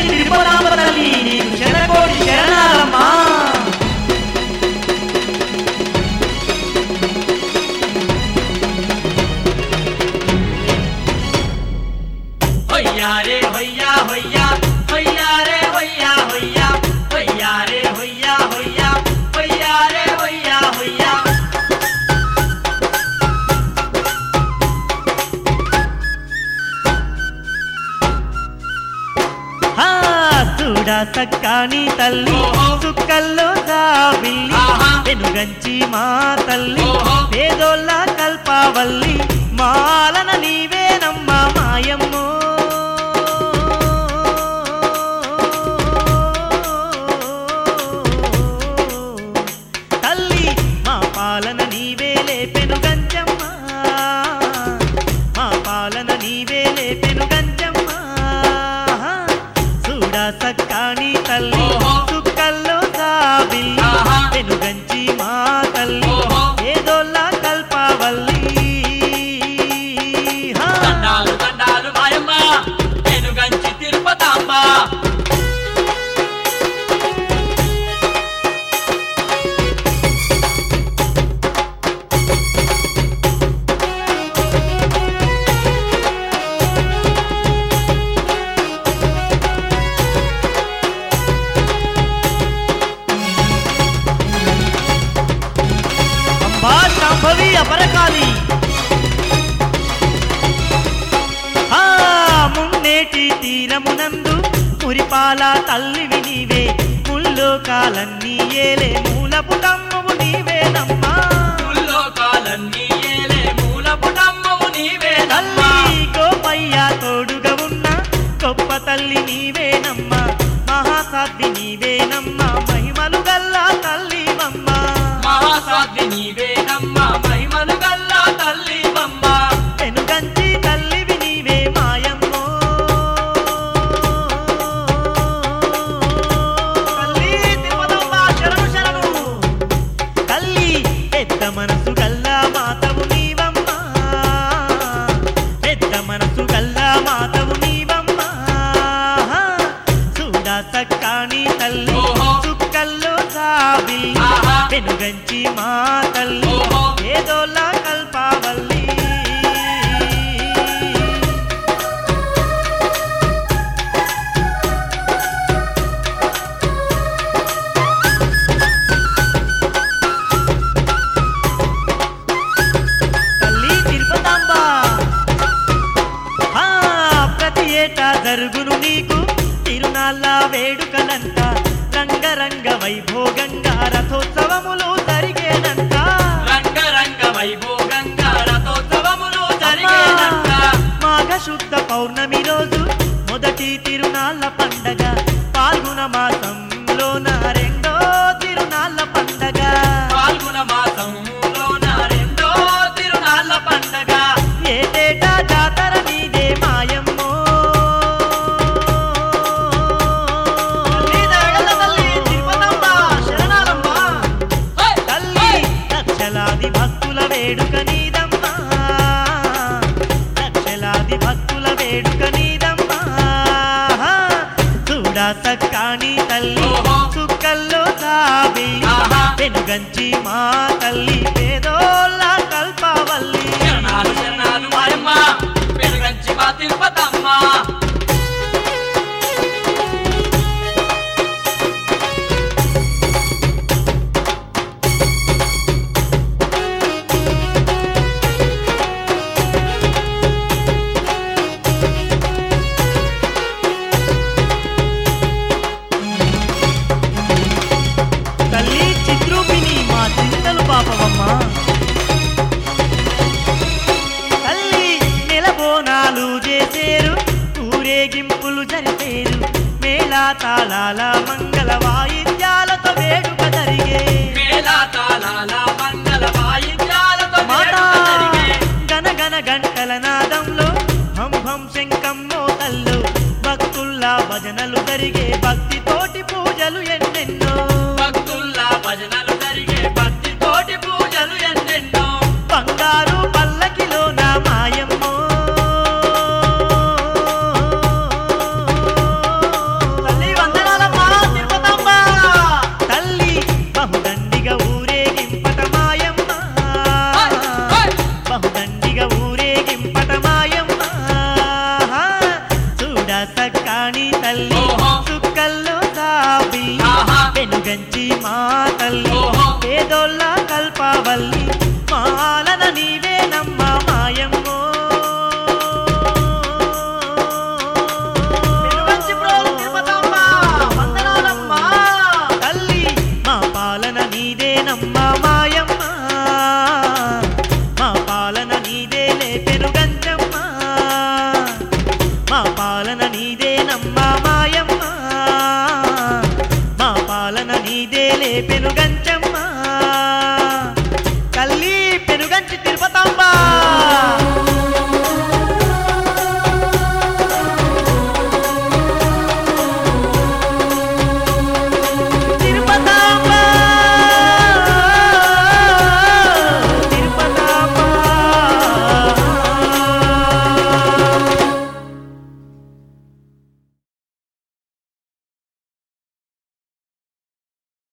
తిరుపతాంబ తల్లి నీకు శరణకోటి శరణాలమ్మా. హొయ్యారే హొయ్యా హొయ్యా హొయ్యారే హొయ్యా హొయ్యా హొయ్యారే హొయ్యా హొయ్యా హొయ్యారే హొయ్యా హొయ్యా. చూడా సక్కాని తల్లి సుక్కల్లో జాబిల్లి వెనుగంచి మా తల్లి పేదోళ్ళ కల్పావల్లి మాలన నీవేనమ్మా మాయమ్మో. తల్లి మా పాలన నీవేలే పెనుగంచమ్మా, మా పాలన నీవేలే పెనుగంచమ్మా. చూడా సక్కాని తల్లి సుక్కల్లో జాబిల్లి వెనుగంచి మా తల్లి పేదోళ్ళ కల్పావల్లి. దండాలు దండాలు మాయమ్మ వెనుగంచి తిరుపతాంబ. శాంభవి అపరకాలి మున్నేటి తీరమునందు మురిపాల తల్లివి నీవే ముల్లోకాలన్నీ ఏలే మూలపుటమ్మవు నీవేనమ్మా. ముల్లోకాలన్నీ ఏలే మూలపుటమ్మవు నీవేనమ్మా. తల్లి గోపయ్య తోడుగా ఉన్న గొప్ప తల్లి నీవేనమ్మా, మహాసాధ్వి నీవేనమ్మా, మహిమలు గల్లా తల్లివమ్మా. మహాసాధ్వి నీవేనమ్మా, మహిమలు గల్లా తల్లివమ్మా. వెనుగంచి తల్లివి నీవే మాయమ్మో. తల్లి తిరుపతమ్మ శరణు శరణు. తల్లి పెద్ద మనసు గల్లా మాతవు నీవమ్మా, పెద్ద మనసు గల్లా మాతవు నీవమ్మా. చూడా సక్కాని తల్లి చుక్కల్లో జాబిల్లి వెనుగంచి మా తల్లి ఏదోలా కల్పావల్లి. తల్లి తిరుపతాంబ ప్రతి ఏటా జరుగును నీకు తిరునాళ్ళ వేడుకలంట, రంగరంగ వైభోగంగా రథోత్సవములు జరిగేనంట. రంగరంగ వైభోగంగా రథోత్సవములు జరిగేనంట. మాఘ శుద్ధ పౌర్ణమి రోజు మొదటి తిరునాళ్ళ పండగ, పాల్గొన మాసంలోన రెండో తిరునాళ్ళ పండగ. పాల్గొన మాసంలోన రెండో తిరునాళ్ళ పండగ. ఏటేటా జాతర నీదే మాయమ్మో. లక్షలాది భక్తుల వేడుక నీదమ్మా, లక్షలాది భక్తుల వేడుక నీదమ్మా. చూడా సక్కాని తల్లి చుక్కల్లో జాబిల్లి వెనుగంచి మా తల్లి పేదోళ్ళ కల్పావల్లి. శరణాలు శరణాలు మాయమ్మ వెనుగంచి మా తిరుపతమ్మ. తల్లి చిత్రూపిణి మా చింతలు పాపవమ్మా. తల్లి నెలబోనాలు చేసేరు, ఊరేగింపులు జరిపేరు, మేళా తాళాల మంగళ వాయిద్యాలతో వేడుక జరిగే. మేళా తాళాల మంగళ వాయిద్యాలతో మాతా వేడుక జరిగే. గనగన గంటల నాదంలో హం హం శంఖం మోతల్లో భక్తుల్లా భజనలు జరిగే, భక్తితోటి పూజలు ఎన్నెన్నో. భక్తుల్లా భజనలు జరిగే, భక్తితోటి పూజలు ఎన్నెన్నో. బంగారు పల్లకిలో నా మాయమ్మో. కల్లో దాబి పెనుగంచి మా తల్లి పేదోళ్ళ కల్పవల్లి మాలన నీవేనమ్మ మాయమ్మో తల్లి మా పాలన నీదేనమ్మ మాయమ్మ మా పాలన నీదేలే పెనుగంచమ్మ మా పాలన నీదేనమ్మ మాయమ్మ మా పాలన నీదేలే పెనుగంచమ్మ